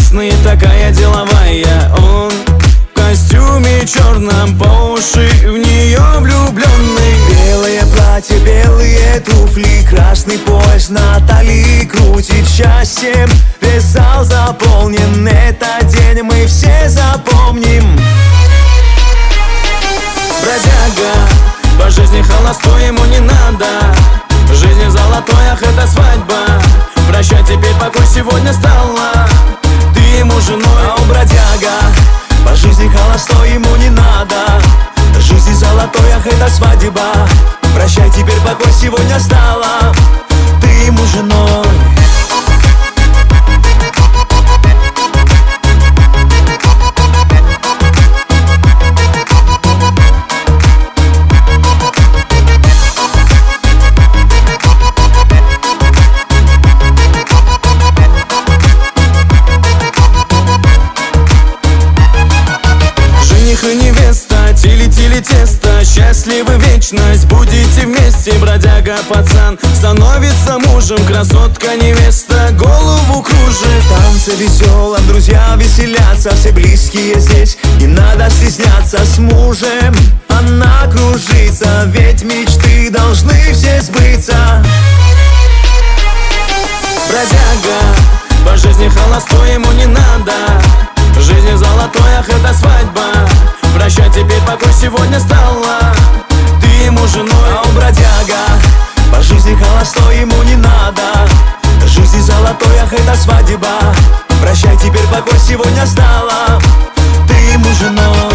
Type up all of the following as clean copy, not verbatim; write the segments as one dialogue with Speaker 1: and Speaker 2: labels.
Speaker 1: известный, такая деловая. Он в костюме черном, по уши в нее влюбленный.
Speaker 2: Белое платье, белые туфли, красный пояс на талии крутит счастьем. Весь зал заполнен, этот день мы все запомним.
Speaker 1: Бродяга, по жизни холостой, ему не надо. В жизни золотой, ах, это свадьба. Прощай, теперь покой сегодня стала ты ему женой.
Speaker 2: А у бродяга по жизни холостой, ему не надо. В жизни золотой, ах, это свадьба. Прощай, теперь покой сегодня стала ты ему женой.
Speaker 1: Жених и невеста, тили-тили тесто, счастливы вечность, будете вместе. Бродяга пацан становится мужем, красотка невеста голову кружит.
Speaker 2: В танце веселом друзья веселятся, все близкие здесь, не надо стесняться. С мужем она кружится, ведь мечты должны все сбыться.
Speaker 1: Бродяга, по жизни холостой, ему не надо. В жизни золотой, ах, это свадьба. Прощай, теперь покой сегодня стала ты ему женой.
Speaker 2: А у бродяга по жизни холостой, ему не надо. В жизни золотой, ах, это свадьба. Прощай, теперь покой сегодня стала ты ему женой.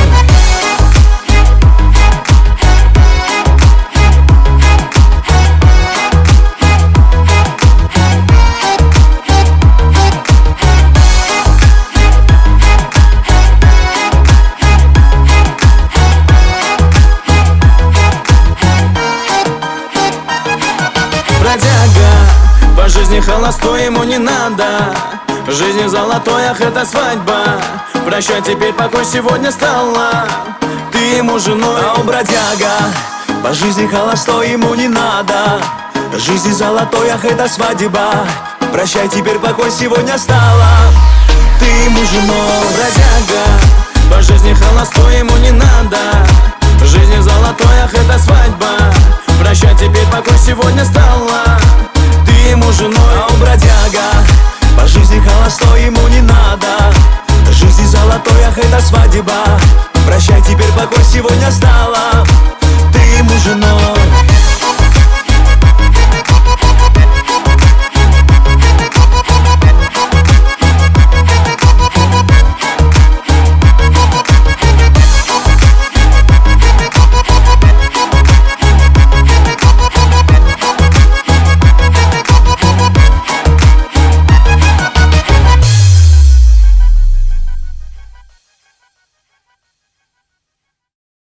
Speaker 1: Бродяга, по жизни холостой, ему не надо. В жизни золотой, ах, это свадьба. Прощай, теперь покой сегодня стала ты ему женой.
Speaker 2: А у бродяга по жизни холостой, ему не надо. В жизни золотой, ах, это свадьба. Прощай, теперь покой сегодня стала ты ему женой.
Speaker 1: Бродяга, по жизни холостой, ему не надо. В жизни золотой, ах, это свадьба. Прощай, теперь покой сегодня стала ты ему женой.
Speaker 2: А у бродяга по жизни холостой, ему не надо. В жизни золотой, ах, это свадьба. Прощай, теперь покой сегодня стала